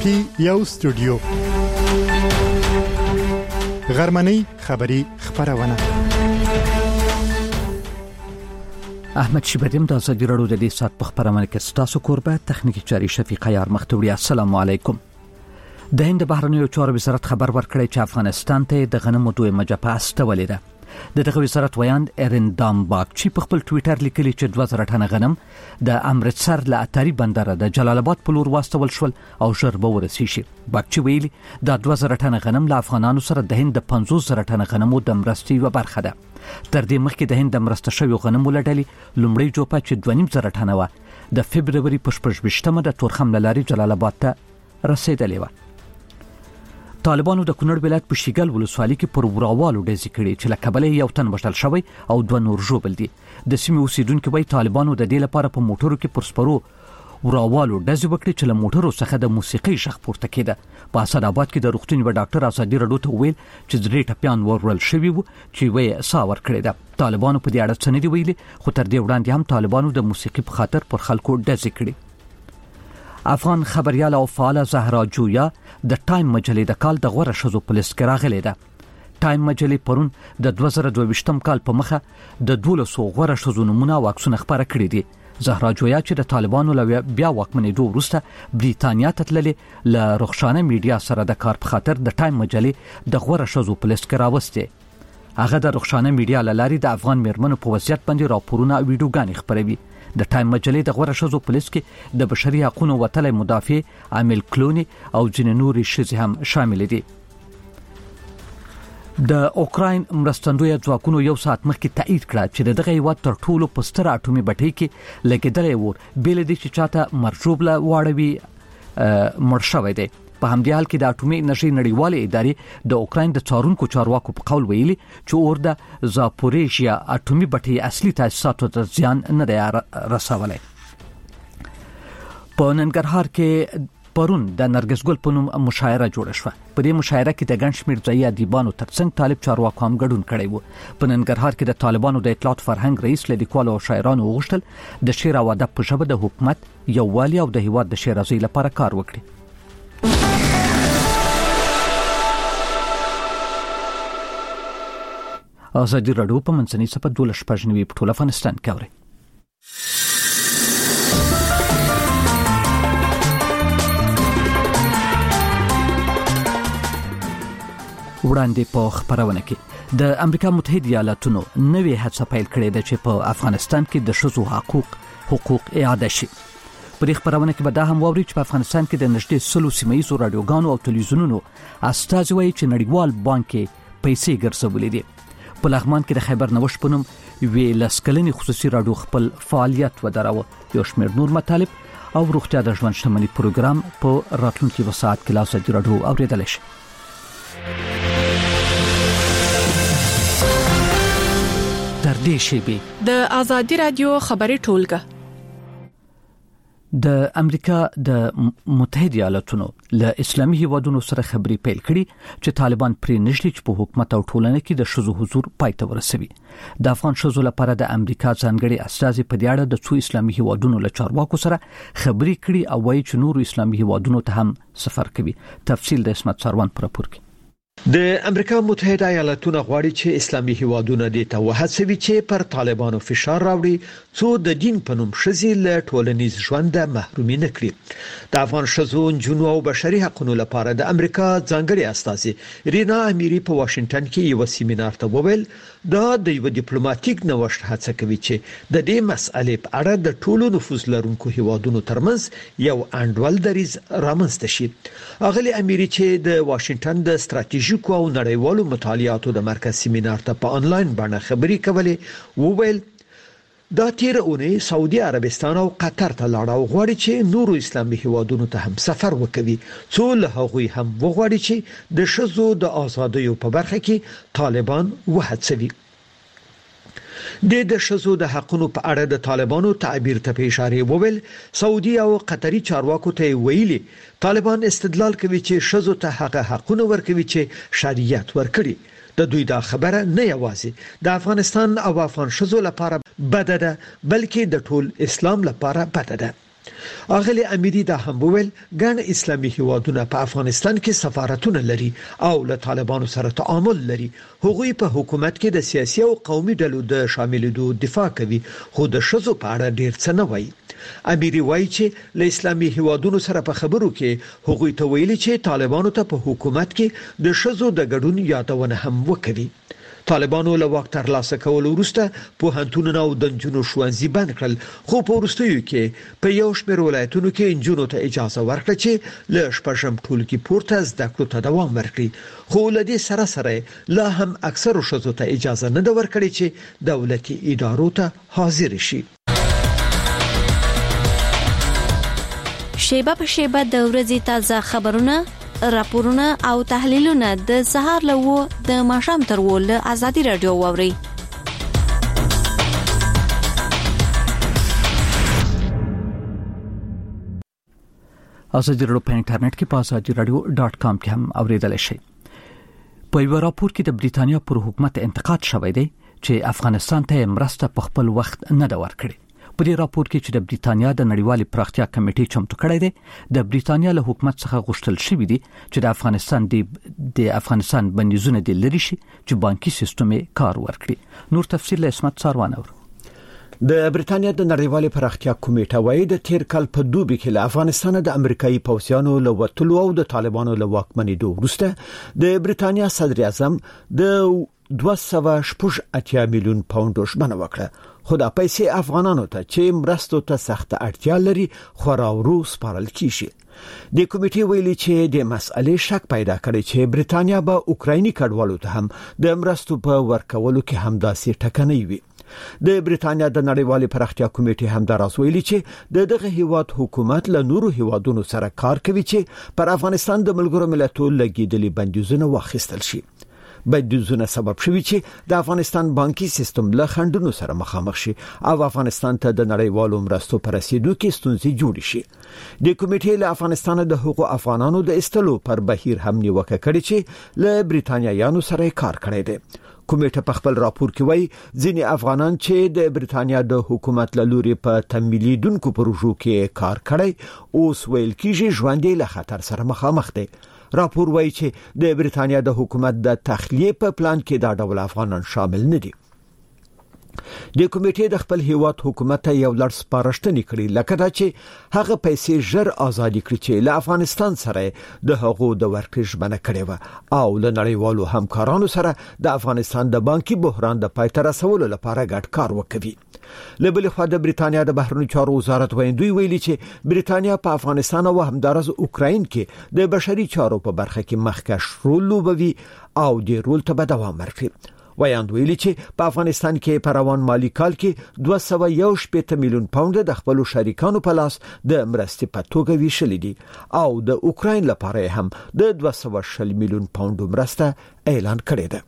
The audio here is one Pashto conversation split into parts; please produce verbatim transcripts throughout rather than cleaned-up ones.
کې یو استودیو غرمنۍ خبری خبرونه احمد شیبدیم د ازادي راډیو د دې سات په خبرونه کې ستاسو کوربه تخنیکی چاري شفیق یار مختوړي. السلام علیکم. د هند بهرنیو چارو وزارت خبر ورکړی چې افغانستان ته د غنمو دوه مجپه استولې ده. د دغه وزارت ویاند ارندام باغچی په خپل ټوئیټر لیکلی چې دوه زره ټنه غنم د امرتسر له اتاری بندر د جلال آباد په لور واستول شول او ژر به ورسیږي. باغچی ویلي د دوه زره ټنه غنم له افغانانو سره د هند د پنځوس زره ټنه غنمو د مرستې یوه برخه ده. تر دې مخکې د هند د مرسته شویو غنمو له ډلې لومړی جوپه چې دوه نیم زره ټنه وه د فبروري په شپږ ویشتمه د تورخم له لارې جلال آباد ته رسېدلې وه. طالبانو د کونړ ولایت په شیګل ولسوالۍ کې پر وراوالو ډزې کړې چې له کبله یو تن وژل شوی او دوه نور ژوبل دي. د سیمې اوسیدونکو وایي طالبانو د دې لپاره په موټرو کې پر سپرو وراوالو ډزې وکړې چې له موټرو څخه د موسیقۍ غږ پورته کېده. په اسداباد کې د روغتون یو ډاکټر ازادي راډیو ته وویل چې درې ټپیان ورول شوي وو چې وایي ساه ورکړې ده. طالبانو په دې اړه څه نه دي ویلي، خو تر دې وړاندې هم طالبانو د موسیقي په خاطر پر خلکو ډزې کړې. افغان خبريال او فعال زهرا جویا د ټایم مجلې د کال د غوره ښځو په لیست کې راغلې ده. ټایم مجلې پرون د دوه زره دوه ویشتم کال په مخه د دولسو غوره ښځو نومونه او عکسونه خپاره کړي دي. زهرا جویا چې د طالبانو له بیا واکمنېدو وروسته بریتانیا ته تللې له رخصانه میډیا سره د کار په خاطر د ټایم مجلې د غوره ښځو په لیست کې راوستې. هغه د رخصانه میډیا له لارې د افغان میرمنو په وضعیت باندې راپورونه او ویډیوګانې خپروي. د ټایم مجلې د غوره ښځو په لیست کې د بشري حقوقو وتلې مدافع عامل کلونی او ځینې نورې ښځې هم شامل دي. د اوکراین مرستندوی ځواکونو یو ساعت مخکې تایید کړه چې دغه هیواد تر ټولو په ستر اټومي بټۍ کې لګیدلی و، بېل دي چې چاته مرجوبله واړوي مړ شوی دی. په همدې حال کې د اټومي انرژي نړیوالې ادارې د اوکراین د څارونکو چارواکو په قول ویلي چې اور د زاپوریژیا اټومي بټۍ اصلي تاسیساتو ته زیان نه دی رسولی. په ننګرهار کې پرون د نرګس ګل په نوم مشاعره جوړه شوه. په دې مشاعره کې د ګڼ شمېر ځایي ادیبانو ترڅنګ طالب چارواکو هم ګډون کړی و. په ننګرهار کې د طالبانو د اطلاعات فرهنګ رئیس له لیکوالو او شاعرانو وغوښتل د شعر او ادب په ژبه د حکومت یووالي او د هیواد د ښېرازۍ لپاره کار وکړي. ازادي راډیو په منځنۍ صفحه دولس شپږ نوي په ټول افغانستان کې اوري. وړاندې په خبرونه کې د امریکا متحده ایالاتونو نوې هڅه پیل کړې ده چې په افغانستان کې د ښځو حقوق حقوق اعاده شي. په دې خبرونه کې به دا هم واوري چې په افغانستان کې د نږدې سلو سیمه‌ییزو راډیوګانو او تلویزیونونو استازي وایي چې نړیوال بانک کې پیسې ګرځولې دي. په لغمان کې د خیبر نوش په نوم وی لسکلنی خصوصي راډیو خپل فعالیت ودراوه. یو شمېر نور مطالب او روغتیا د ژوند شتمنۍ پروګرام په راتلونکي وسات کې لا ازادي راډیو اوریدل شي. تر دې شیبې د ازادي راډیو خبري ټولګه د امریکا د متحده ایالاتونو له اسلامي هیوادونو سره خبري پیل کړي چې طالبان پرې نشلي چې په حکومت او ټولنه کې د ښځو حضور پای ته ورسوي. د افغان ښځو لپاره د امریکا ځانګړي استازي په دې اړه د څو اسلامي هیوادونو له چارواکو سره خبري کړي او وایي چې نورو اسلامي هیوادونو ته هم سفر کوي. تفصیل د اسمت سروان پر راپور کې. د امریکا متحده ایالاتونو غواړي چې اسلامي هیوادونه دې ته وهڅوي چې پر طالبانو فشار راوړي څو د دین په نوم ښځې له ټولنیز ژوند محرومي نه کړي. د افغان ښځو، نجونو او بشري حقوقو لپاره د امریکا ځانګړي استازي رینا امیری په واشنگټن کې یو سیمینار ته وویل دا د یو ډیپلوماټیک نوښت هڅه کوي چې د دې مسئلې په اړه د ټولو نفوذ لرونکو هیوادونو ترمنځ یو انډول دریځ رامنځته شي. اغلی امیری چې د واشنگټن د ستراتیژیکو او نړیوالو مطالعاتو د مرکز سیمینار ته په انلاین باندې خبري کولې وویل دا تیر اونۍ سعودي عربستان او قطر ته لاړ او غواړي چې نورو اسلامي هیوادونو ته هم سفر وکړي څو له هغوی هم وغواړي چې د ښځو د آزادیو په برخه کې طالبان وهڅوي. د د ښځو د حقوقو په اړه د طالبانو تعبیر ته اشاره وویل سعودي او قطري چارواکو ته ویلي طالبان استدلال کوي چې ښځو ته هغه حقوق ورکوي چې شریعت ورکړي. د دوی دا خبره نه یوازې د افغانستان او افغان ښځو لپاره بده ده بلکې د ټول اسلام لپاره بده ده. اغلی امیری دا هم وویل ګڼ اسلامي هیوادونه په افغانستان کې سفارتونه لري او له طالبانو سره تعامل لري. هغوی په حکومت کې د سیاسي او قومي ډلو د شاملېدو دفاع کوي خو د ښځو په اړه ډیر څه نه وایي. امیری وایي چې له اسلامي هیوادونو سره په خبرو کې هغوی ته ویلي چې طالبانو ته په حکومت کې د ښځو د ګډون یادونه هم وکړي. طالبانو له واک ترلاسه کولو وروسته پوهنتونونه او د نجونو ښوونځي بند کړل خو په وروستیو کې په یو شمېر ولایتونو کې نجونو ته اجازه ورکړه چې له شپږم ټولګي پورته زده کړو ته دوام ورکړي. خو له دې سره سره لا هم اکثر ښځو ته اجازه نه ده ورکړې چې دولتي ادارو ته حاضر شي. شیبه په شیبه د ورځې تازه خبرونه، راپورونه او تحلیلونه د سهار لوو د ماښام تر ول ازادي رادیو ووري. ازادي رادیو په انټرنیټ کې په ازادي رادیو ډاټ کام کې هم اوریدل شي. په یو راپور کې د بریټانیا پر حکومت انتقاد شوی دی چې افغانستان ته مرسته په خپل وخت نه دا ورکړي. په دې راپور کې چې د بریټانیا د نړیوالې پراختیا کمیټې چمتو کړی دی، د بریټانیا له حکومت څخه غوښتل شوی دی چې د افغانستان د د افغانستان بندیزونه د لری شي چې بانکي سیستم کار ورکړي. نور تفصیل له اسمت ساروان اور. د بریټانیا د نړیوالې پراختیا کمیټه وايي د تیر کال په دوبي کې له افغانستان د امریکایي پوځیانو له وټلو او د طالبانو له واکمنېدو وروسته د بریټانیا صدر اعظم د دوه سوه شپږ اتیا میلیون پاونډ ژمنه وکړه، خو دا پیسې افغانانو ته چې مرستو ته سخت اړتیا لري خورا ورو سپارل کیږي. د کمیټې ویلي چې د مسئلې شک پیدا کړي چې بریټانیا به اوکرایني کډوالو ته هم د مرستو په ورکولو کې همداسې ټکنۍ وي. د بریټانیا د نړیوالې پراختیا کمیټې هم دراز ویلي چې د دغه هیواد حکومت له نورو هیوادونو سره کار کوي چې پر افغانستان د ملګرو ملتونو لګیدلي بندیزونه واخیستل شي. بندیزونه سبب شوي چې د افغانستان بانکي سیستم له خنډونو سره مخامخ شي او افغانستان ته د نړیوالو مرستو پر رسیدو کې ستونزې جوړې شي. د کمیټې له افغانستان د حقوقو افغانانو د استلو پر بهیر هم نیوکه کړې چې له بریټانیایانو سره کار کړی دی. کمیټه په خپل راپور کې وایي ځینې افغانان چې د بریټانیا د حکومت له لوري په تمویلیدونکو پروژو کې کار کړی اوس ویل کېږي ژوند له خطر سره مخامخ دي. راپور وایي چې د بریټانیا د حکومت د تخلیه په پلان کې دا ډول افغانان شامل نه دي. د کمیټې د خپل هیواد حکومت ته یو لړ سپارښتنې کړې لکه دا چې هغه پیسې ژر آزادي کړي چې له افغانستان سره د هغو د ورکړې ژمنه کړې و او له نړیوالو همکارانو سره د افغانستان د بانکي بحران د پای ته رسولو لپاره ګډ کار وکړي. له بل خوا د بریټانیا د بهرنیو چارو وزارت ویندوی ویلي چې بریټانیا په افغانستان او همدارس اوکراین کې د بشري چارو په برخه کې مخکښ رول لوبوي او د رول ته به دوام ورکړي. ویاند ویلي چې په افغانستان کې په روان مالی کال کې دوه سوه یو شپېته میلیون پاونډ د خپل شریکانو په لاس د مرستې په توګه ویشل دي او د اوکراین لپاره هم د دوه سوه شل میلیون پاونډ مرسته اعلان کړې ده.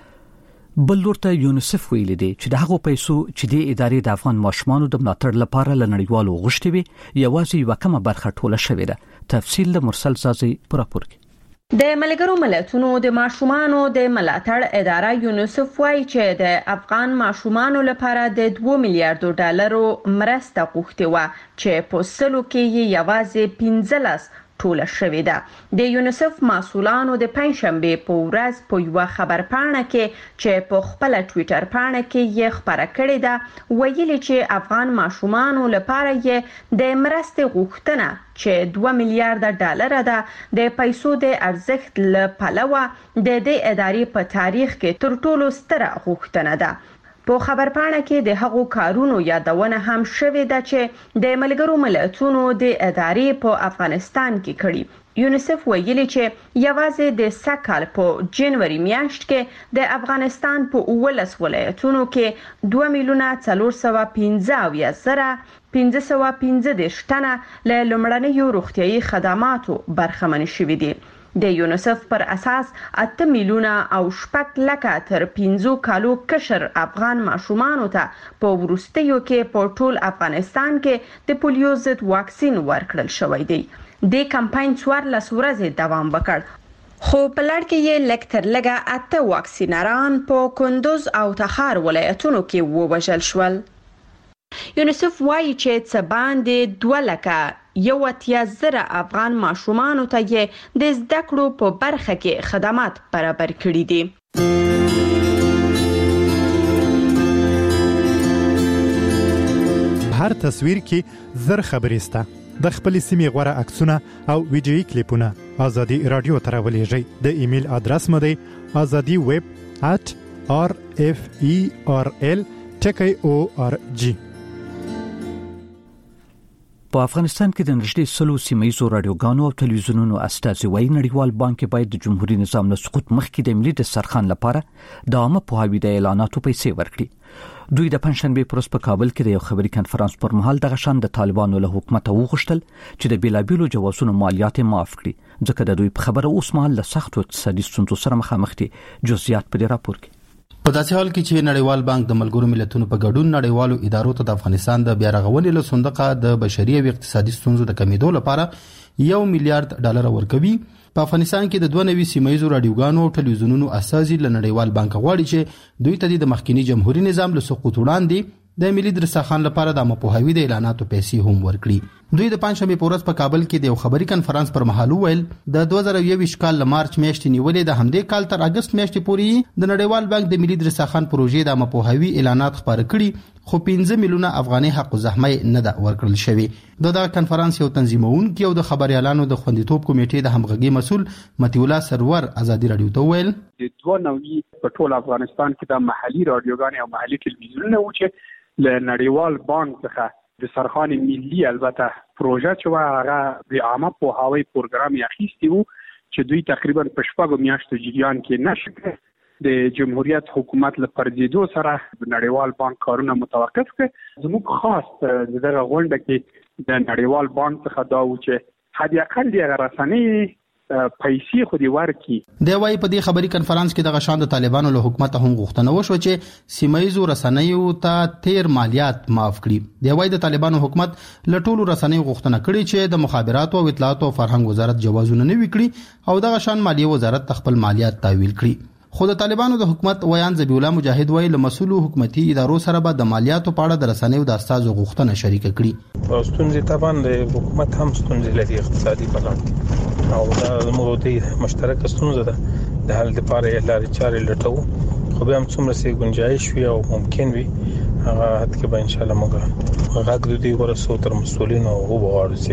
بل ورته یونیسف ویلي دی چې د هغو پیسو چې د ادارې د افغان ماشومانو د ملاتړ لپاره له نړیوالو غوښتي وي یوازې یوه کمه برخه ټوله شوې ده. تفصیل د مرسل زازي په راپور کې. د ملګرو ملتونو د ماشومانو د ملاتړ اداره یونیسف وايي چې د افغان ماشومانو لپاره د دوه میلیارډ ډالرو مرسته غوښتي و چې په سلو کې یوازې پنځلس ټوله شوې ده. د یونیسف مسؤلانو د پنځشنبه په ورځ په یو خبرپاڼه کې چې په خپل ټوئیټر پاڼه کې یې خبره کړې ده ویلي چې افغان ماشومانو لپاره یې د مرستې غوښتنه چې دوه میلیارډ ډالر ده د پیسو د ارزښت له پلوه د دې ادارې په تاریخ کې تر ټولو ستره غوښتنه ده. په خبرپاڼه کې د هغو کارونو یادونه هم شوې ده چې د ملګرو ملتونو د ادارې په افغانستان کې کړي. یونیسف ویلي چې یوازې د سکهال په جنوري میاشت کې د افغانستان په اوولس ولایتونو کې دوه میلیونه څلور سوه پنځه اویا زره پنځه سوه پنځه دېرش تنه له لومړنیو روغتیايي خدماتو برخمن شوي دي. د یونیسف پر اساس اته میلیونه او شپږ لکه تر پنځو کالو کشر افغان ماشومانو ته په وروستیو کې په ټول افغانستان کې د پولیو ضد واکسین ورکړل شوی دی. د کمپاین څوارلس ورځې دوام وکړ خو په لړ کې یې لږ تر لږه اته واکسینران په کندوز او تخار ولایتونو کې ووژل شول. یونیسف وایي چې څه باندې دوه لکه یو اتیا زره افغان ماشومانو ته یې د زده کړو په برخه کې خدمات برابر کړي دي. هر تصویر کې زر خبرې سته. د خپل سیمې غوړه عکسونه او ویډیويي کلیپونه ازادي رادیو ته راولېږئ. د ایمیل ادرس مو دی azadi web at r f e r l dot org. په افغانستان کې د نږدې سلو سیمایي رادیوګانو او ټلویزیونونو استازي نړیوال بانک باید د جمهوریت نظام له سقوط مخکې د ملي دسترخوان لپاره د عامه پوهاوي د اعلاناتو پیسې ورکړي. دوی د پنځشنبه پروس په کابل کې د یو خبري کانفرنس پر مهال دغه شان د طالبانو له حکومت وغوښتل چې د بیلابیلو جواسونو مالیات معاف کړي ځکه د دوی په خبره اوس مهال له سختو اقتصادي ستونزو سره مخامخ دي. جزئیات په دې راپور کې. په داسې حال کې چې نړیوال بانک د ملګرو ملتونو په ګډون نړیوالو ادارو ته د افغانستان د بیا رغونې له صندوق د بشري او اقتصادي ستونزو د کمیدو لپاره یو میلیارډ ډالر ورکوي. په افغانستان کې د دوه نوي سیمایي رادیوګانو او ټلویزیونونو اساسي له نړیوال بانک غواړي چې دوی ته د مخکینی جمهوریت نظام له سقوط وړاندې د ملي دسترخوان لپاره د مپوهاوي د اعلاناتو پیسې هم ورکړي. دوی د پنځشنبه په ورځ په کابل کې د یو خبري کانفرنس پر مهال ویل د دوه زره یوویشت کال له مارچ میاشتې نیولې د همدې کال تر اگست میاشتې پورې د نړیوال بانک د ملي دسترخوان پروژې د مپوهاوي اعلانات خبر کړي خو پنځه میلیونه افغاني حق زحمه نه ده ورکړل شوی. د کانفرنس یو تنظیمونکي او د خبريالانو د خوندیتوب کمیټې د همغږي مسول متي الله سرور ازادي رادیو ته ویل د دوه نوي په ټول افغانستان کې د محلي رادیوګانې او محلي ټلویزیونونه و چې له نړیوال بانک څخه د سرخان ملي البته پروژه چې هغه د عامه پوهاوي پروګرام یې اخیستی وو چې دوی تقریبا په شپږو میاشتو جریان کې نشکه د جمهوریت حکومت له پردیدو سره نړیوال بانک کارونه متوقف کړ. زموږ خاص دغه غونډه کې د نړیوال بانک څخه دا و چې حد اقل د رسنۍ پیسې خو دی ورکی. د وايي په دې خبري کانفرنس کې د غشان د طالبانو له حکومت هم غوښتنه وشو چې سیمایي رسنیو ته تیر مالیات معاف کړي. د وايي د طالبانو حکومت له ټولو رسنیو غوښتنه کړې چې د مخابراتو او اطلاعات او فرهنګ وزارت جوازونه نه وکړي او د غشان مالیه وزارت خپل مالیات تحویل کړي. خو د طالبانو د حکومت ویان ذبیح الله مجاهد وایي له مسؤلو حکومتي ادارو سره به د مالیاتو په اړه د رسنیو د استازو غوښتنه شریک کړي. ستونزې طبعا د حکومت هم ستونزې لري اقتصادي بلان او دا زموږ د مشترک ستونزه ده د حل لپاره لارې چارې لټو خو به هم څومره سي گنجائش وي او ممکن وي هغه حد کې به ان شاء الله موږ غږ د دې ورسو تر مسؤلینو او وغواړو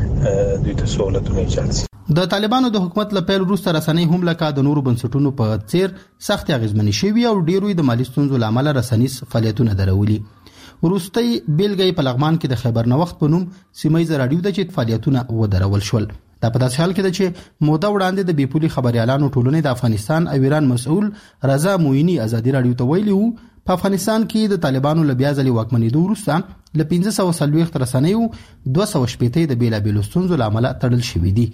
چې دوی ته سہولتونه ایجاد شي. د طالبانو د حکومت له پیل وروسته رسنۍ هم لکه د نورو بنسټونو په څیر سخت اغیزمنې شوي او ډیروي د مالی ستونزو لامل رسنیز فعالیتونه درولي. وروستي بیلګې په لغمان کې د خیبر نوښت په نوم سیمایي رادیو د چت فعالیتونه ودرول شول. دا په داسې حال کې ده چې موده وړاندې د بیپولي خبريالانو ټولنې د افغانستان او ایران مسؤل رضا موینی ازادي رادیو ته ویلي وو په افغانستان کې د طالبانو له بیا ځلې واکمنېدو وروسته له پنځه سوه څلوېښت رسنیو دوه سوه شپېته د بیلابیلو ستونزو لامل تړل شوي دي.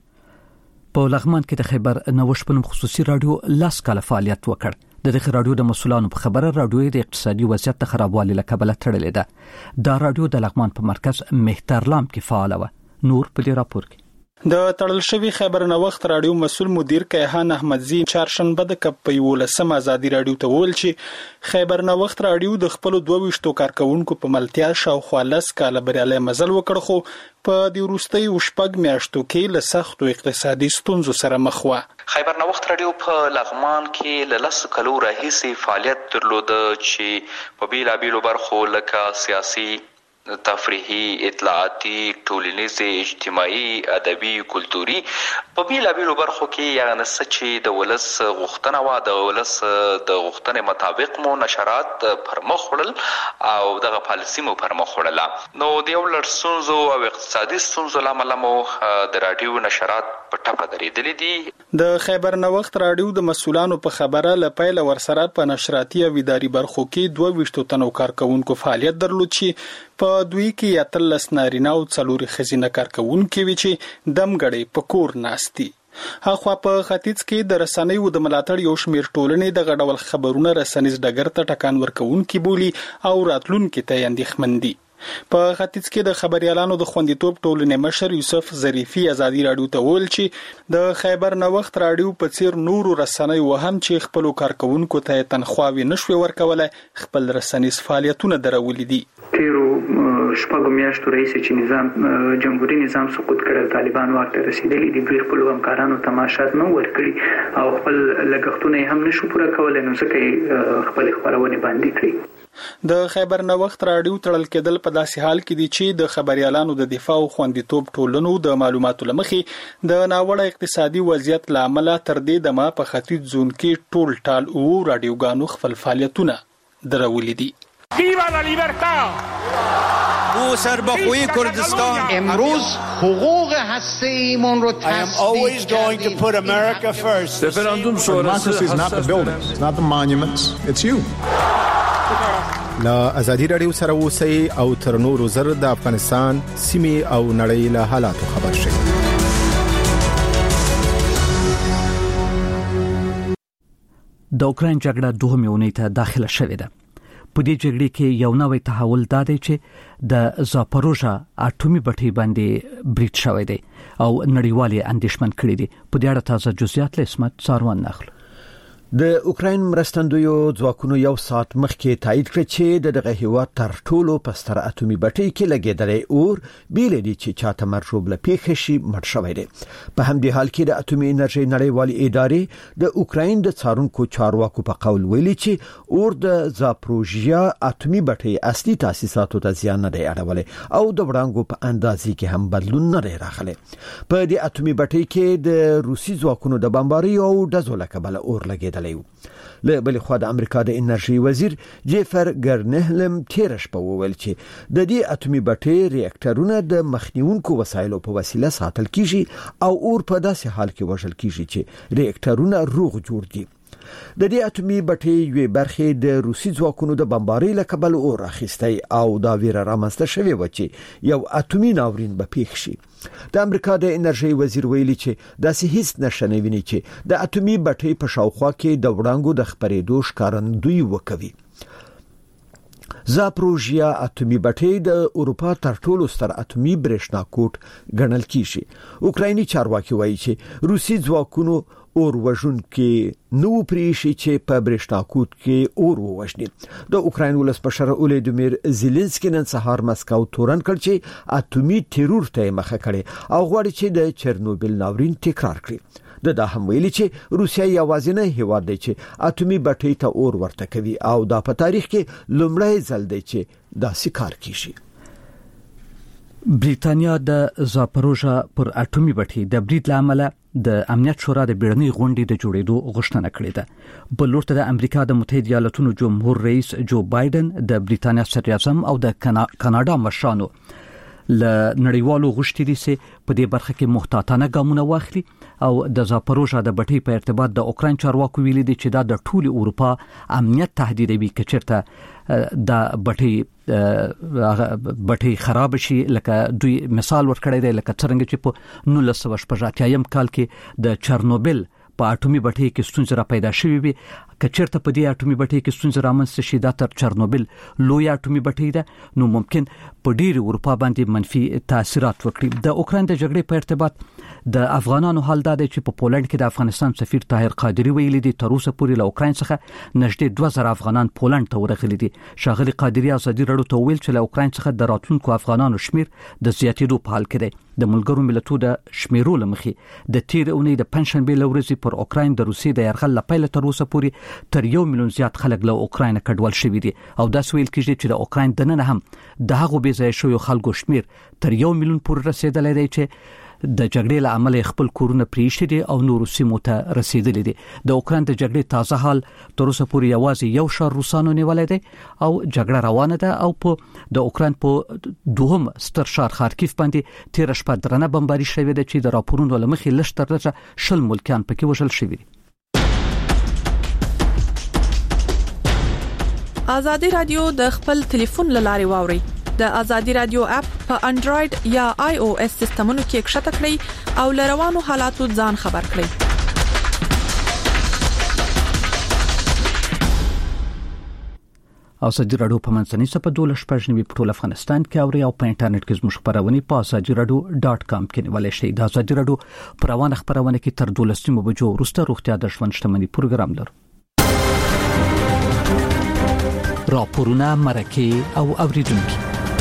په لغمان کې د خیبر نوښت په نوم خصوصي رادیو لاس کال فعالیت وکړ. د دغه رادیو د مسولانو په خبره رادیو د اقتصادي وضعیت د خرابوالي له کبله تړلې ده. دا رادیو د لغمان په مرکز مهترلام کې فعال و. نور په دې راپور کې د تړل شوی خیبر نوښت رادیو مسول مدیر کیهان احمدزی چهارشنبه د کپ په ولسم ازادي رادیو ته ویل چې خیبر نوښت رادیو د خپل دوه ویشتو کارکونکو په ملتیا شاوخوا لس کاله بریالي مزل وکړ خو په دې وروستي وشپږ میاشتو کې له سختو اقتصادي ستونزو سره مخ و. خیبر نوښت رادیو په لغمان کې له لس کلو راهیسې فعالیت درلود چې په بیلابیلو برخو لکه سیاسي تفریحي اطلاعاتي ټولنیز اجتماعي ادبي کلتوري په بیلابیلو برخو کې یعنی چې د ولس غوښتنه وا د ولس د غوښتنې مطابق مو نشرات پرمخ وړل او دغه پالیسي مو پرمخ وړل. نو د یو لړ ستونزو او اقتصادي ستونزو لامل مو د رادیو نشرات په ټپه درېدلې دي. د خیبر نوښت رادیو د مسولانو په خبره لپاره ورسره په نشراتي او اداري برخو کې دوه ویشتو تنو کارکونکو فعالیت درلود چې په دوی کې اتلس نارینه او څلور خزینه کارکونکو وی چې دمګړې په کور ناشتي. هغه په ختیځ کې د رسنیو د ملاتړ یو شمیر ټولنې د غډول خبرونه رسنیز ډګر ته ټکان ورکوونکي بولی او راتلونکي ته اندېښمن دي. په ختیځ کې د خبريالانو د خوندیتوب ټولنې مشر یوسف ظریفي ازادي رادیو ته ویل چې د خیبر نوښت رادیو په څیر نورو رسنیو وهم چې خپل کارکونکو ته تنخواوي نشوي ورکولای خپل رسنیز فعالیتونه درولې دي. تیرو شپږ میاشتو رئیس چې نظام جمهوریت نظام سقوط کړل طالبان واک ته رسیدلی دي دوی خپل همکارانو تماشات نه ورکړي او خپل لګښتونه هم نشو پوره کولای نو ځکه خپل خبرونه باندې کړی. د خیبر نوښت رادیو تړل کېدل په داسې حال کې دي چې د خبريالانو د دفاع او خوندیتوب ټولنو د معلوماتو لمخې د ناوړه اقتصادي وضعیت لامل تر دې د ما په ختیځ زون کې ټول ټال او رادیوګانو خپل فعالیتونه درولې دي. ویوا لا لیبرتا او سربخوی کردستان امروز حقوق هسته‌ایمون رو I am always going to put America first. Referendum democracy is not the buildings, it's not the monuments, it's you. لا ازادي رادیو سره اوسئ او تر نورو زر د افغانستان سیمې او نړۍ له حالاتو خبر شئ. د اوکراین جګړه دوه میونې ته داخله شوې ده. په دې جګړې کې یو نوې تحول دا دی چې د زاپاروژا اټومي بټۍ باندې بریټ شوی دی او نړیوالي اندیشمن کړی دي. په دې اړه تازه جزئیات له اسمت څاروان نخل. د اوکراین مرستندویو ځواکونو یو ساعت مخکې تایید کړ چې دغه هیواد تر ټولو پستر اټومي بټۍ کې لګیدلې اور بیل دي چې چاته مرجوب لپیخ شي مړ شوی دی. په همدې حال کې د اټومي انرژي نړیوالې ادارې د اوکراین د څارونکو چارواکو په قول ویلي چې اور د زاپروژیا اټومي بټۍ اصلي تاسیساتو ته زیان نه دی اړولی او د وړانګو په اندازې کې هم بدلون نه دی راغلی. په دې اټومي بټۍ کې د روسي ځواکونو د بمباري او ډزو له کبله اور لګیدل. له بل خو د امریکا د انرژي وزیر جیفر ګرنهلم تیرش په وویل چې د دې اټومي بټۍ ریاکټرونه د مخنیونکو وسایلو په وسیله ساتل کیږي او اور په داسې حال کې وژل کیږي چې ریاکټرونه روغ جوړ دي. د دې اټومي بټۍ یوې برخې د روسي ځواکونو د بمباري له کبل اور اخیستی او دا ویره رامنځته شوې و چې یو اټومي ناورین به پیښ شي. د امریکا د انرژي وزیر ویلي چې داسې هیڅ نشته نه ویني چې د اټومي بټۍ په شاوخوا کې د وړانګو د خپرېدو ښکارندوی وکوي. زاپروژیا اټومي بټۍ د اروپا تر ټولو ستر اټومي برېښنا کوټ ګڼل کیږي. اوکرایني چارواکي وایي چې روسي ځواکونو اور وژن کې نو پریشي چې په برېښنا کوټ کې اور ووژني. د اوکراین ولسمشر اولادیمیر زيلنسکي نن سهار مسکو تورن کړ چې اټومي تیرور ته مخه کړي او غواړي چې د چرنوبیل ناورین تکرار کړي. د دا هم ویلي چې روسیا یوازینی هیواد دی چې اټومي بټۍ ته اور ورته کوي او دا په تاریخ کې لومړی ځل دی چې دا سکار کیږي. بریټانیا د زاپاروژا پر اټومي بټۍ د بریټ لامل د امنیت شورا د بیړنۍ غونډې د جوړېدو غوښتنه کړې ده. بل لورته د امریکا د متحده ایالاتونو جمهور رئیس جو بایدن د بریټانیا صدر اعظم او د کاناډا مشرانو ل نړیوالو غوښتي دي چې په دې برخه کې محتاطانه ګامونه واخلي او د زاپاروژا د بټۍ په ارتباط د اوکراین چارواکو ویلي دي چې دا د ټول اروپا امنیت تهدیدوي کچرته دا بټۍ بټۍ خراب شي. لکه دوی مثال ورکړی دی لکه څنګه چې په نولس سوه شپږ اتیا کال کې د چرنوبیل په اټومي بټۍ کې ستونزې را پیدا شوې وي. کچرته په دې اټومي بټۍ کې ستونزې رامنځته شي دا تر چرنوبیل لوی اټومي بټۍ ده نو ممکن په ډیر اروپا باندې منفي تاثیرات وکړي. د اوکراین د جګړې په ارتباط د افغانانو حال دا دی چې په پولند کې د افغانستان سفیر طاهر قادری ویلي دی تر اوسه پورې له اوکراین څخه نږدې دوه زره افغانان پولند ته ورغلي دي. ښاغلي قادری ازادي رادیو ته ویل چې له اوکراین څخه د راتلونکو افغانانو شمیر د زیاتېدو په حال کې دی. د ملګرو ملتونو د شمیرو لمخې د تیر اونۍ د پنځشنبه لورځي پر اوکراین د روسي د يرغل لپاره تر اوسه پورې تر یو میلیون زیات خلک له اوکراین کډوال شوي دي او دا سویل کېږي چې د اوکراین د نن هم د هغو بې ځای شویو خلکو شمیر تر یو میلیون پورې رسیدلی دی چې د جګړې له امله خپل کورونه پریښتي دي او نور سیمو ته رسیدلي دي. د اوکراین د جګړې تازه حال تر اوسه پورې یوازې یو شار روسانو نیولای دي او جګړه روانه ده او په د اوکراین په دوهم ستر شار خارکیف باندې تیر شپه درنه بمباري شوې ده چې د راپورونو لمخې لږ تر ډېره شل ملکیان پکې وژل شوي دي. ازادي رادیو د خپل ټلیفون لارې واوري د ازادي رادیو اپ په انډراید یا آی او اس سیستمونو کې کښته کړئ او لروانو حالاتو ځان خبر کړئ. ازادي رادیو په منځنۍ صفحه دولس پښنوي په ټول افغانستان کې او یا په انټرنیټ کې زموږ خبرونه په ازادي رادیو ډاټ کام کې نیول شي. د ازادي رادیو پروانه خبرونه کې تر دولسمه بجو وروسته روغتیا د ژوند شتمنۍ پروګرام لرو. راپورونه مرکه او اوریدونکو.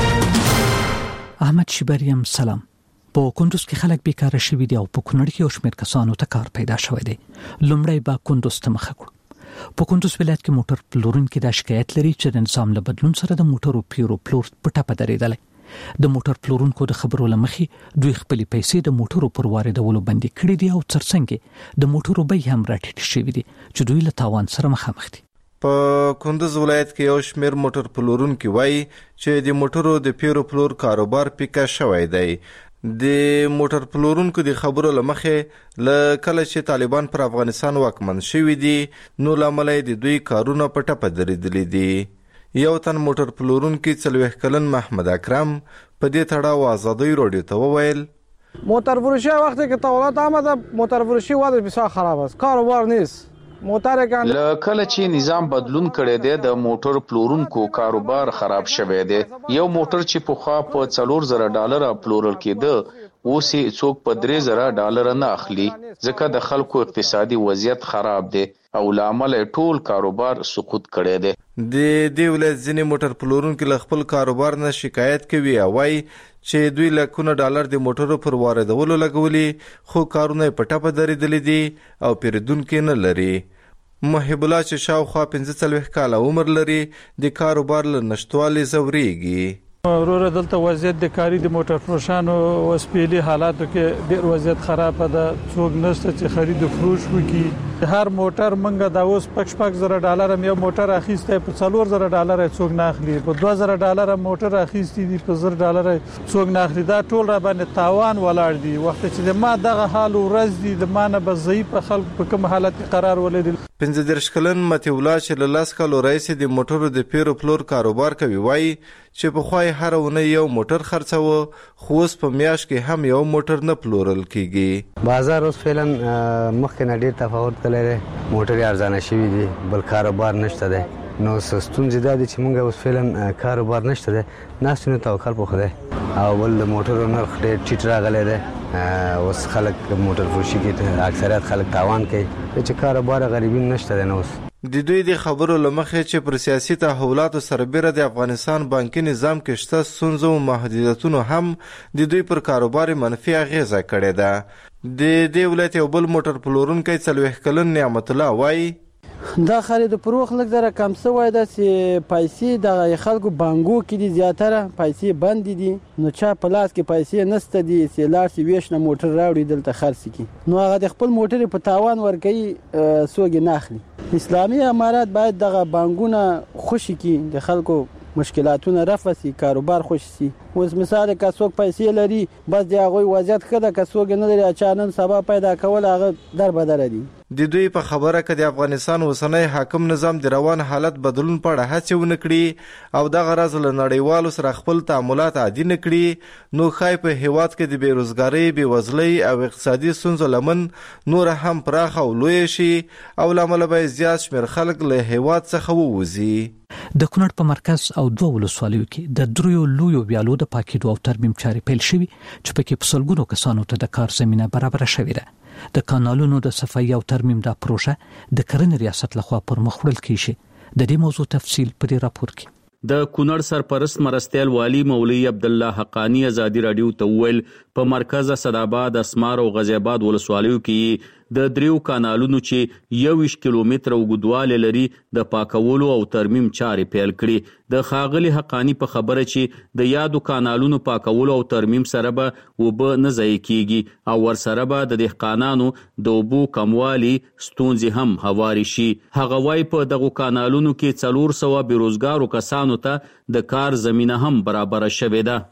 احمد شبریم سلام. په کندوز کې خلک بیکاره شوي دي او په کونړ کې یو شمېر کسانو ته کار پیدا شوی دی. لومړی به کندوز ته مخه کړو. په کندوز ولایت کې موټر پلورونکي د شکایت لري چې د نظام له بدلون سره د موټرو پیرو پلور په ټاپه درېدل. د موټر پلورونکو د خبرو لمخې دوی خپل پیسې د موټرو پر واردولو بندي کړې دي او ترڅنګ د موټرو بیې هم راټیټ شوي دي چې دوی له تاوان سره مخامخ دي. په کندوز ولایت کې یو شمېر موټر پلورونکي وایي چې د موټرو د پیرو پلور کاروبار پیکه شوی دی. د موټر پلورونکو د خبرو لمخې له کله چې طالبان پر افغانستان واکمن شوي دي نو لامل د دوی کارونه په ټپه درېدلي دي. یو تن موټر پلورونکي څلوېښت کلن محمد اکرم په دې تړاو ازادي رادیو ته وویل موتر فروشی وقتی که تولد آمده موتر فروشی وضعش بسیار خراب است، کاروبار نیست. له کله چې نظام بدلون کړی دی د موټر پلورونکو کاروبار خراب شوی دی. یو موټر چې پخوا په څلور زره ډالر پلورل کېده اوس یې څوک په درې زره ډالر نه اخلي ځکه د خلکو اقتصادي وضعیت خراب دی او لامل ټول کاروبار سقوط کړی دی. د دې ولایت ځینې موټر پلورونکي له خپل کاروبار نه شکایت کوي او وايي چې دوی لکونه ډالر د موټرو پر واردولو لګولي خو کارونه په ټپه درېدلي دي او پیرودونکي نه لري. محب الله چې شاوخوا پنځه څلوېښت کاله عمر لري د کاروبار له نشتوالي ځورېږي. وروره دلته وضعیت د کاری د موټر فروشانو وسپېلي حالاتو کې ډېر وضعیت خراب ده. څوک نشته چې خرید او فروش وکړي. هر موټر منګه دا اوس پک شپږ زره ډالر یو موټر اخیسته په څلور زره ډالر څوک نه اخلي. په دوه زره ډالر موټر اخیستی دي په زر ډالر څوک نه اخلي. دا ټول را باندې تاوان ولاړ دي. وخت چې ما دغه حال ورځ دي د مانه به ضعیف خلک په کوم حالت قرار ولري. پنځه دېرش کلن متي الله چې له لاس کالو رئیس د موټرو د پیرو پلور کاروبار کوي وایي چې په خوای هر ونه یو موټر خرڅاوه خو اوس په میاش کې هم یو موټر نه پلورل کیږي. بازار اوس فعلا مخکې نه ډیر تفاوت کړی. موټر ارزانه شوی دی بل کاروبار نشته دی. نو سستون زیاده دي چې موږ اوس فعلا کاروبار نشته دی. ناسونه توکل په خدای او بل موټرو نرخ ډیر ټیټ راغلی دی. اوس خلک موټر فروشي کې اکثریت خلک تاوان کوي چې کاروبار غریبی نشته دی. نو د دوی د خبرو لمخې چې پر سیاسي تحولاتو سربېره د افغانستان بانکي نظام کې شته ستونزو او محدودیتونو هم د دوی پر کاروبار منفي اغیزه کړې ده. د دې ولایت یو بل موټر پلورونکی څلوېښت کلن نعمت الله وایي دا خرید پروخ لږ زره کم شوی ده چې پیسې د خلکو بانکو کې دي زیاتره پیسې بند دي. نو چا په لاس کې پیسې نشته دي چې لاړ شي ویش نه موټر راوړي دلته خرڅ کړي نو هغه د خپل موټر په تاوان ورکوي څوک نه اخلي. اسلامي امارات باید دغه بانکونه خوشي کړي د خلکو مشکلاتونه رفع شي کاروبار خوش شي. اوس مثال که څوک پیسې لري بس د هغوی وضعیت ښه ده که څوک نه لري اچانک سبا پیدا کول هغه در بدره دي. د دوی په خبره کې د افغانستان اوسنی حاکم نظام د روان حالت بدلون په اړه هڅې ونه کړي او دغه راز له نړیوالو سره خپل تعاملات عادي نه کړي نو ښایي په هیواد کې د بیروزګارۍ بېوزلۍ او اقتصادي ستونزو لمن نور هم پراخه او لویه شي او له امله به زیات شمېر خلک له هیواد څخه ووځي. د کونړ په مرکز او دوه ولسوالیو کې د دریو لویو ویالو د پاکېدو او ترمیم چارې پیل شوي چې پکې په سلګونو کسانو ته د کار زمینه برابره شوې ده. د کانالونو د صفایي او ترمیم دا پروژه د کرنې ریاست لخوا پر مخ وړل کیږي. د دې موضوع تفصیل په دې راپور کې. د کونړ سرپرست مرستیال والی مولوی عبد الله حقانی ازادي رادیو ته ویل په مرکز صداباد اسمار او غزی آباد ولسوالیو کې د دریو کانالونو چې یویشت کیلومتر اوږدوالی لري د پاکولو او ترمیم چارې پیل کړي. د ښاغلي حقانی په خبره چې د یادو کانالونو پاکولو او ترمیم سره به اوبه نه ضایع کیږي او ورسره به د دهقانانو د اوبو کموالي ستونزې هم هواري شي. هغه وایي په دغو کانالونو کې څلور سوه بېروزګارو کسانو ته د کار زمینه هم برابره شوې ده.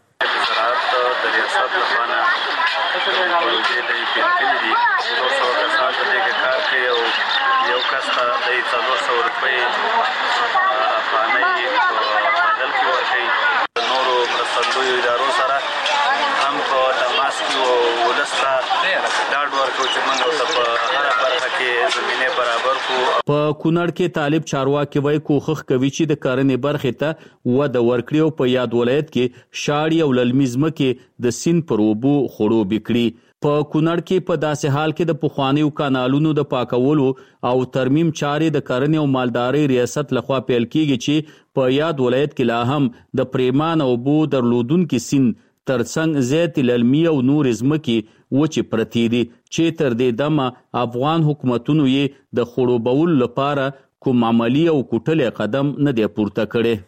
په کونړ کې طالب چارواکي وایي کوښښ کوي چې د کرنې برخې ته وده ورکړي او په یاد ولایت کې شاړې او للمي ځمکې د سیند پر اوبو خړوبې کړي. په کونړ کې په داسې حال کې د پخوانیو کانالونو د پاکولو او ترمیم چارې د کرنې او مالدارۍ ریاست لخوا پیل کیږي چې په یاد ولایت کې لا هم د پریمان اوبو درلودونکي سیند ترڅنګ زیات للمي او نور ځمکې وچې پرتې دي چې تر دې دمه افغان حکومتونو یې د خړوبولو لپاره کوم عملی او کوټلی قدم نه دی پورته کړی.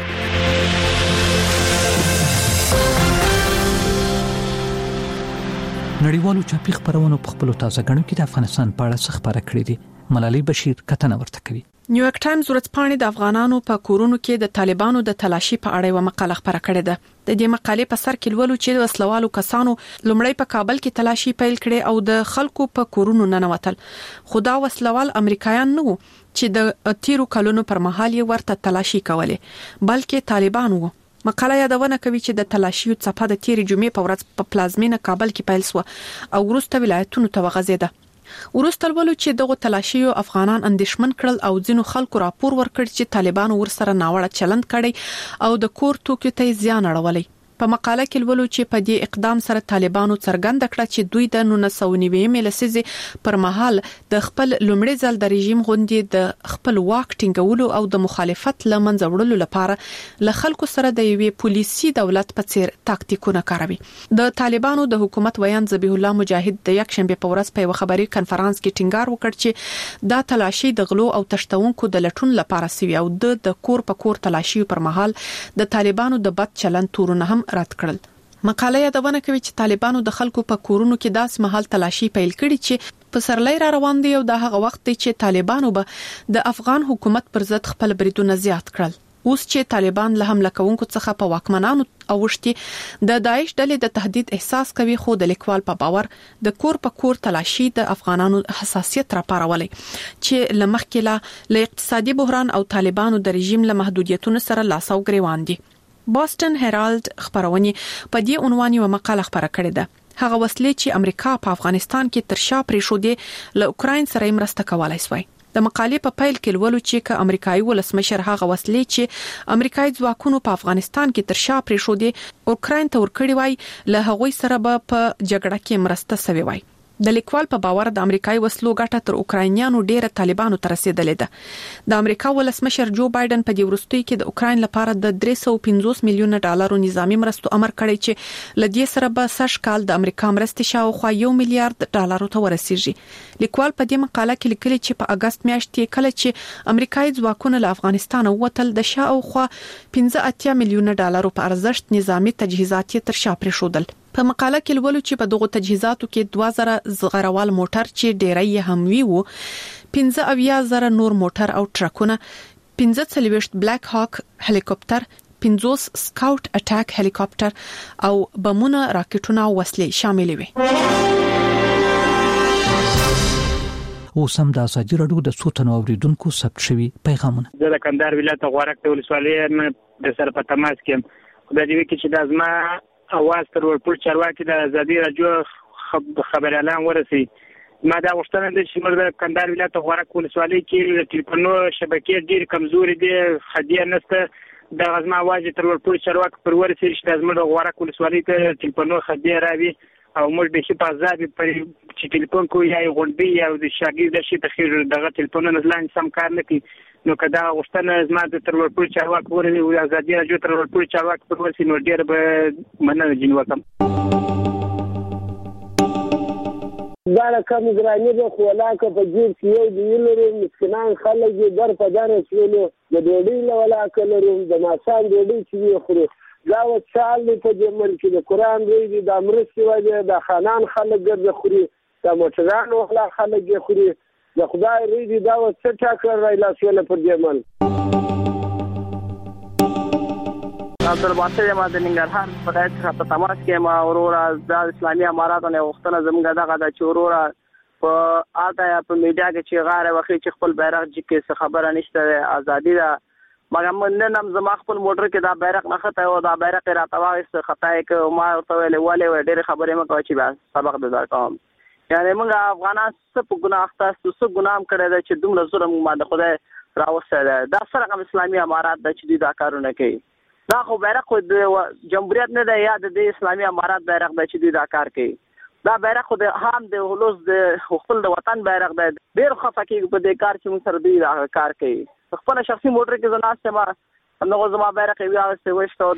نړیوالو چاپی خبرونو په خپل تازه غنو کې د افغانستان په اړه څه خبره کړې دي. ملالۍ بشیر کتنه ورته کوي. نیویارک ټایمز ورځپاڼې د افغانانو په کورونو کې د طالبانو د تلاشي په اړه یو مقاله خبره کړې ده. د دې مقالې په سر کې لولو چې وسلوالو کسانو لومړی په کابل کې تلاشي پیل کړي او د خلکو په کورونو ننوتل. خو دا وسلوال امریکایان نه وو چې د تیرو کلونو پر مهال یې ورته تلاشي کوله، بلکې طالبان وو. مقاله یادونه کوي چې د تلاشي څپه د تیرې جمعې په ورځ په پلازمینه کابل کې پیل شو او وروسته ولایتونو ته وغځیده. وروسته ولولو چې دغه تلاشي افغانان اندېښمن کړل او ځینو خلکو راپور ورکړ چې طالبانو ورسره ناوړه چلند کړي او د کور توکو ته زیان اړولی. په مقاله کې ولولو چې په دې اقدام سره طالبانو څرګند کړ چې دوی د نولس سوه نوي لسیزې پر مهال د خپل لومړي ځل د رژیم غونډې د خپل واک ټینګولو او د مخالفت لمنځه وړلو لپاره له خلکو سره د یوې پولیسي دولت په څیر تاکتیکونه کاروي. د طالبانو د حکومت ویان ذبیح الله مجاهد د یک شنبه په ورځ په خبري کانفرنس کې ټینګار وکړ چې دا تلاشي د غلو او تشتونکو د لټون لپاره سوي او د کور په کور تلاشي پر مهال د طالبانو د بد چلند تورونه هم رد کړل. مقاله یادونه کوي چې طالبانو د خلکو په کورونو کې داس محل تلاشي پیل کړي چې په سرلۍ را روان دي او د هغه وخت چې طالبانو به د افغان حکومت پر ضد خپل بریدونه زیات کړل. اوس چې طالبان له حمله کوونکو څخه په واکمنانو اوښتي د داعش ډلې د تهدید احساس کوي، خو د لیکوال په باور د کور په کور تلاشي د افغانانو حساسیت راپارولې چې لمخکې لا له اقتصادي بحران او طالبانو د رژیم له محدودیتونو سره لاس او ګریوان دي. بوسټن هیرالد خبرونه په دې عنوان یو مقاله خبره کړې ده. هغه وسلې چې امریکا په افغانستان کې تر شا پرې شو دي له اوکراین سره مرسته کولای شوی. د مقالې په پیل کې ولولو چې ک امریکایي ولسمشر هغه وسلې چې امریکایي ځواکونو په افغانستان کې تر شا پرې شو دي اوکراین ته ورکړي وای، له هغوی سره به په جګړه کې مرسته سوي وای. د لیکوال په باور د امریکایي وسلو ګټه تر اوکراینیانو ډیره طالبانو ته رسیدلې ده. د امریکا ولسمشر جو بایدن په دې وروستي کې د اوکراین لپاره د درې سوه پنځوس میلیونه ډالرو نظامی مرستو امر کړی چې لدې سره به سږ کال د امریکا مرستې شاوخوا یو میلیارډ ډالرو ته ورسیږي. لیکوال په دې مقاله کې لیکلي چې په اگست میاشت کې کله چې امریکایي ځواکونه له افغانستان ووتل د شاوخوا پنځه اتیا میلیونه ډالرو په ارزښت نظامی تجهیزات یې تر شا پرېښودل. په مقاله کې ولولو چې په دغه تجهیزاتو کې دوه زره زغروال موټر چې ډیری هم وی وو، پنځه اویا زره نور موټر او ټرکونه، پنځه څلوېښت بلیک هاک هلیکوپټر، پنځوس سکاوټ اټاک هلیکوپټر او بمونه، راکټونه او وسلې شامل وي. اوس هم د ازادي راډیو د څو تنو اوریدونکو ثبت شوي پیغامونه. زه د کندهار ولایت غوړک ولسوالۍ د سره په تماس کې خدای دې وکړي چې د ازما اواز تر ورپور چارواکي د ازادي راډیو خبر اعلان ورسي. ما دا غوښتنه ده چې موږ د کندهار ولایت غوړک ولسوالۍ کې د ټلیفونو شبکې ډېر کمزوري دي، خدای نشته. د ازما اواز تر ورپور چارواکي پر ورسي چې د ازما د غوړک ولسوالۍ ته ټلیفونو خدای راوي او موږ به شي په ازادي پر چې ټلیفون کوی یا غونډي یا د شاګرد د شي په خیر دغه ټلیفونونه ځلان سم کار نه کوي. نو کدا غوښتنه زما د تر ورپور چارواکي ورته او ازادي راډیو تر ورپور چارواکي پر ورسي نو ډیر به مننه جن وکم. دا رقم ګرانی به خولاکه په جیب کې یو دی لري، مسکینان خلک یې در په در شولو د ډوډۍ له ولاکه لري، د ماسان ډوډۍ چې خوري. دا وڅال په دې ملک د قران دی د امرسي وجه د خانان خلک ګرځي خوري، د موټران وخلا خلک یې خوري. د خدای ریدي دا وڅ ټاکر راځي سول پر دې مل. عبدالباسط ما د ننګرهار ولایت څخه په تماس کې ما اورورا د اسلامي اماراتو نه وختونه زموږ دغه د چورورا په آتا په میډیا کې چې غاره وخت چې خپل بیرغ جکه څه خبره نشته ازادي ده، مګر من نن زما خپل موټر کې دا بیرغ نه خطا او دا بیرغ را تواغست خطا کې ما ورته ویل ولې ډېر خبرې مکو چې بس سبق ده کوم. یعنی موږ افغانان څه په ګناه اخته څه ګناه کړی دی چې دومره ظلم باندې خدای راوستی دی. دا سره کوم اسلامي امارات دی چې دوی دا کارونه کوي. دا خو بیرغ خو د جمهوریت نه دی یا د اسلامي امارات بیرغ دی چې دوی دا کار کوي. دا بیرغ خو د هم د هلوز د خپل د وطن بیرغ دی. ډېر خفه کېږي په دې کار چې موږ سره دوی دا کار کوي. خپل شخصي موټر کې زه ناست یم نو زما بیرغ یې واغستی ویشته